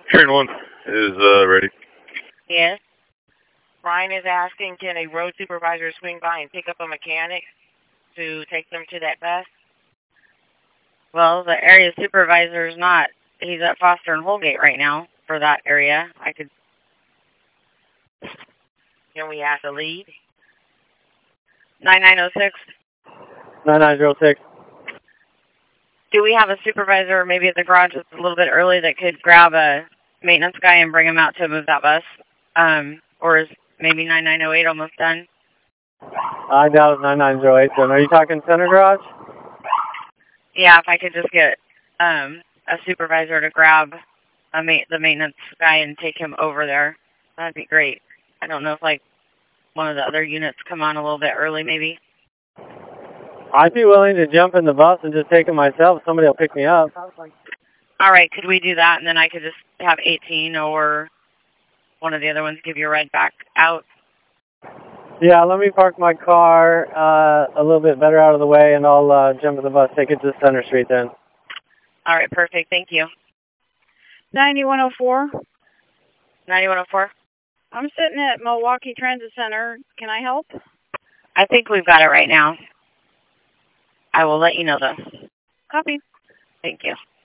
Train 1 is ready. Yes. Brian is asking, can a road supervisor swing by and pick up a mechanic to take them to that bus? Well, the area supervisor is not. He's at Foster and Holgate right now for that area. Can we ask the lead? 9906. 9906. Do we have a supervisor maybe at the garage that's a little bit early that could grab a maintenance guy and bring him out to move that bus? Or is maybe 9908 almost done? I doubt it's 9908 then. Are you talking center garage? Yeah, if I could just get a supervisor to grab the maintenance guy and take him over there, that'd be great. I don't know if like one of the other units come on a little bit early maybe. I'd be willing to jump in the bus and just take it myself. Somebody will pick me up. All right, could we do that? And then I could just have 18 or one of the other ones give you a ride back out. Yeah, let me park my car a little bit better out of the way, and I'll jump in the bus, take it to Center Street then. All right, perfect. Thank you. 9104. 9104? I'm sitting at Milwaukee Transit Center. Can I help? I think we've got it right now. I will let you know, though. Copy. Thank you.